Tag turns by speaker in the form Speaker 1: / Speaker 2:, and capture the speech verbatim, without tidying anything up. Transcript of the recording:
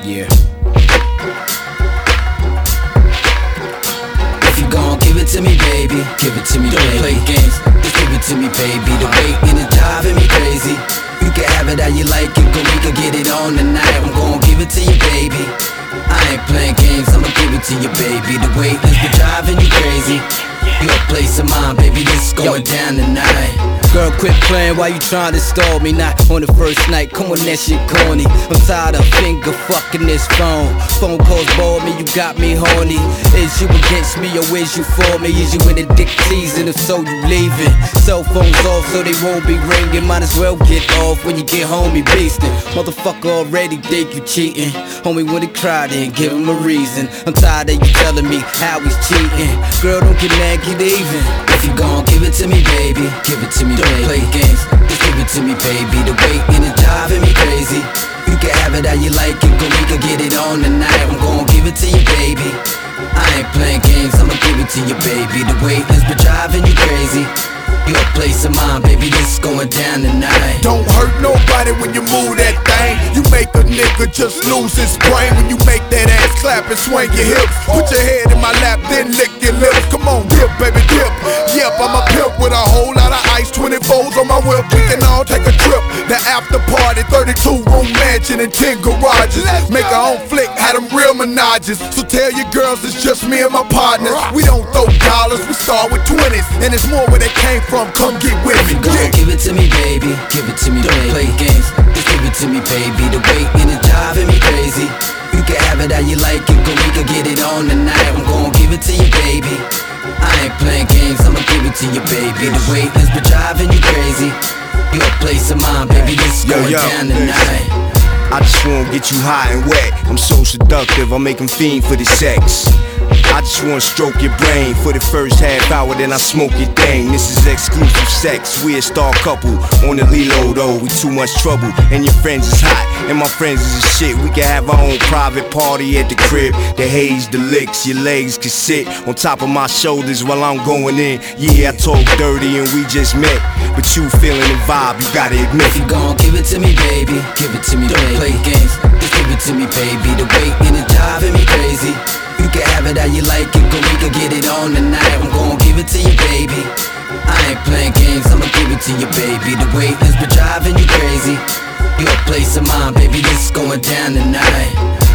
Speaker 1: Yeah. If you gon' give it to me, baby, give it to me, don't play games. Just give it to me, baby. The weight and the driving me crazy. You can have it how you like it, but we can get it on tonight. I'm gon' give it to you, baby. I ain't playing games, I'ma give it to you, baby. The weight has been driving you crazy. Your place of mine, baby, this is going down tonight. Girl, quit playing while you trying to stall me. Not on the first night, come on, that shit corny. I'm tired of finger fucking this phone. Phone calls bore me, you got me horny. Is you against me or is you for me? Is you in the dick season? If so, you leaving. Cell phones off so they won't be ringing. Might as well get off when you get home, be beastin'. Motherfucker already think you cheating. Homie, when he cried in, give him a reason. I'm tired of you telling me how he's cheating. Girl, don't get mad, get even. If you gon' give it to me, baby, give it to me, don't play games. Just give it to me, baby. The weight and the driving me crazy. You can have it how you like it, but we can get it on tonight. I'm gon' give it to you, baby. I ain't playing games, I'ma give it to you, baby. The weight has been driving you crazy. Your place of mine, baby, this is going down tonight.
Speaker 2: Don't hurt nobody when you move that thing. You make a nigga just lose his brain when you make that ass clap and swing your hips. Put your head in my lap, then lick your lips. Come on, dip, baby, dip. Yep, I'm a pimp with a whole lot of ice, twenty-fours on my whip. We can all take a trip. The after party, thirty-two room mansion and ten garages. Make our own flick, had them real menages. So tell your girls it's just me and my partners. We don't throw dollars, we start with twenties. And it's more where they came from. Come get with me.
Speaker 1: If you gon' give it to me, baby, give it to me, don't play games. Just give it to me, baby. The weight and the driving me crazy. You can have it how you like it, but we can get it on tonight. I'm gon' give it to you, baby. I ain't playing games, I'ma give it to you, baby. The weight has been driving you crazy. Your place of mine, baby, this is going yo, yo, down tonight.
Speaker 3: I just wanna get you high and wet. I'm so seductive, I make them fiend for the sex. I just wanna stroke your brain for the first half hour, then I smoke your thing. This is exclusive sex, we a star couple. On the Lilo though, we too much trouble. And your friends is hot, and my friends is a shit. We can have our own private party at the crib. The haze, the licks, your legs can sit on top of my shoulders while I'm going in. Yeah, I talk dirty and we just met, but you feeling the vibe, you gotta admit.
Speaker 1: If you gon' give it to me, baby, give it to me, don't play games. Just give it to me, baby. The weight and the driving me crazy. You can have it how you like it, but we can get it on tonight. I'm gon' give it to you, baby. I ain't playing games, I'ma give it to you, baby. The weight has been driving you crazy. Your place of mine, baby, this is going down tonight.